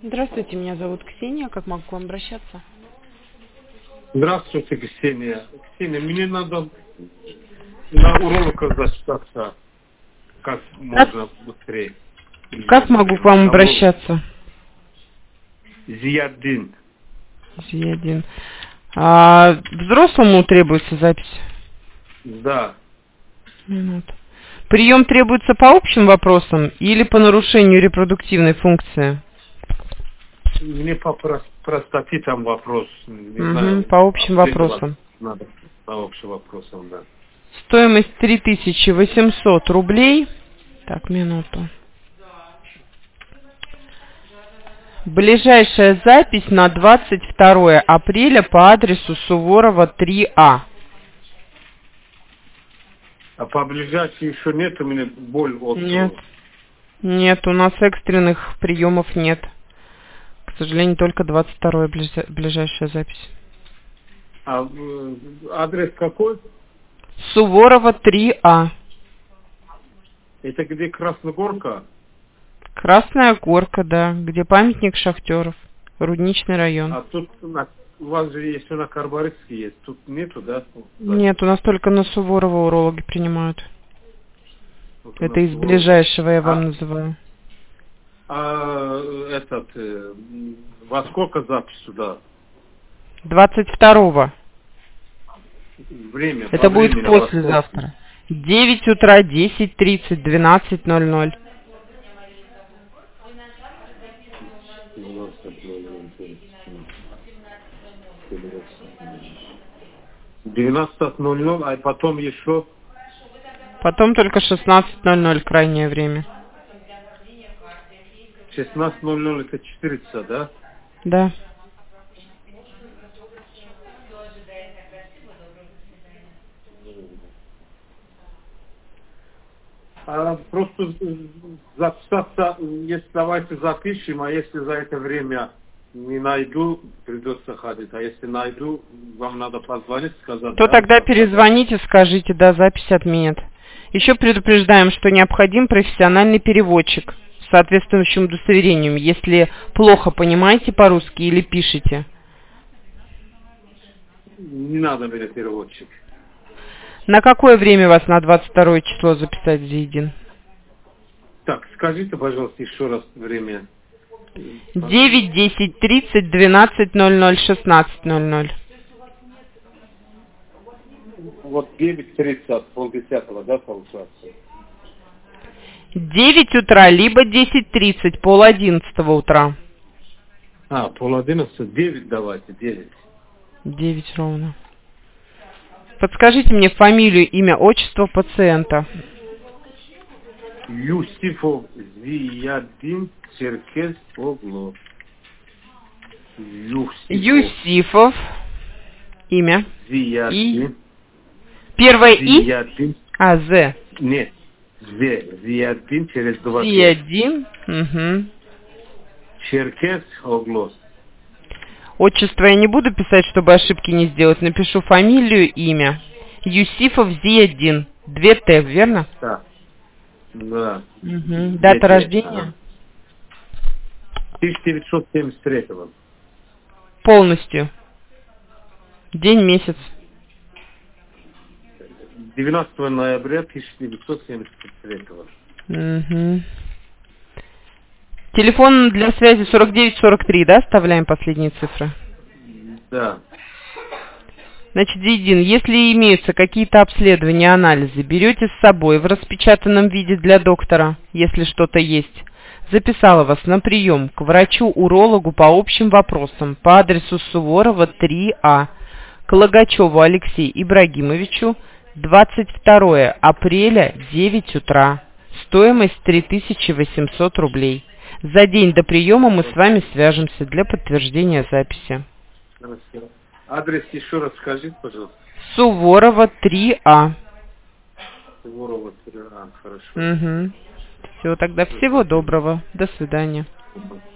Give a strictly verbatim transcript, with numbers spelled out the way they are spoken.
Здравствуйте, меня зовут Ксения. Как могу к вам обращаться? Здравствуйте, Ксения. Ксения, мне надо на уролога записаться как Как, можно быстрее. как могу к вам На уролог. обращаться? Зияддин. Зиядин. А, взрослому требуется запись? Да. Минуту. Прием требуется по общим вопросам или по нарушению репродуктивной функции? Мне по прос- простоте там вопрос. Не Угу, знаю. по общим обследовать вопросам. надо. По общим вопросам, да. Стоимость три тысячи восемьсот рублей. Так, минуту. Ближайшая запись на двадцать второе апреля по адресу Суворова три А. А поближайше еще нет у меня боль от... Нет. Нет, у нас экстренных приемов нет. К сожалению, только двадцать второе ближа- ближайшая запись. А э, адрес какой? Суворова три А. Это где Красногорка? Красная Горка, да, где памятник шахтеров. Рудничный район. А тут на, у вас же есть на Карбарыске есть. Тут нету, да? Нет, у нас только на Суворова урологи принимают. Только Это на из Суворова. ближайшего я вам А, называю. а этот, э, во сколько запись сюда? двадцать второго. Время, Это по будет времени, во сколько? послезавтра. девять утра, десять тридцать, двенадцать ноль ноль. двенадцать ноль ноль, а потом еще Потом только шестнадцать ноль ноль крайнее время. шестнадцать ноль ноль это четыре часа, да? Да. А просто записаться, если давайте запишем, а если за это время не найду, придется ходить. А если найду, вам надо позвонить, сказать, То да? тогда перезвоните, скажите, да, запись отменят. Еще предупреждаем, что необходим профессиональный переводчик с соответствующим удостоверением, если плохо понимаете по-русски или пишете. Не надо мне переводчик. На какое время вас на двадцать второе число записать, Зиядин? Так, скажите, пожалуйста, еще раз время. девять, десять тридцать, двенадцать ноль ноль, шестнадцать ноль ноль. Вот девять тридцать, полдесятого, да, получается? девять утра, либо десять тридцать, пол одиннадцатого утра. А, пол одиннадцать, девять давайте, девять. девять ровно. Подскажите мне фамилию, имя, отчество пациента. Юсифов Зияддин Черкес Огло. Юсифов. Юсифов. Имя. Зияддин. И. Первое И. Зияддин. А, З. Нет. З. Зияддин через два. Зияддин. Угу. Черкес Огло. Отчество я не буду писать, чтобы ошибки не сделать. Напишу фамилию, имя. Юсифов Зияддин. Две Т, верно? Да. Да. Угу. Дата рождения? тысяча девятьсот семьдесят третьего. Полностью. День, месяц. двенадцатого ноября тысяча девятьсот семьдесят третьего. Угу. Телефон для связи сорок девять сорок три, да? Вставляем последние цифры. Да. Значит, Зиядин, если имеются какие-то обследования, анализы, берете с собой в распечатанном виде для доктора, если что-то есть. Записала вас на прием к врачу-урологу по общим вопросам по адресу Суворова три А, к Логачеву Алексею Ибрагимовичу, двадцать второе апреля, девять утра. Стоимость три тысячи восемьсот рублей. За день до приема мы с вами свяжемся для подтверждения записи. Хорошо. Адрес еще раз скажите, пожалуйста. Суворова три А. Суворова три А, хорошо. Угу. Все, тогда всего доброго. До свидания.